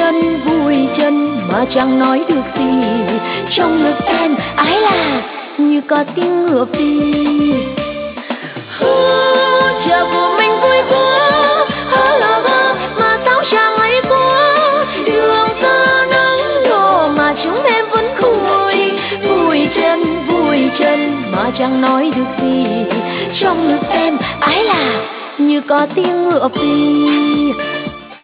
vui chân mà chẳng nói được gì. Trong ngực em ái là như có tiếng ngựa phi. Chờ của mình vui quá, mà sao chẳng ấy quá. Đường xa nắng đổ mà chúng em vẫn vui. Vui chân mà chẳng nói được gì. Trong ngực em ái là như có tiếng ngựa phi.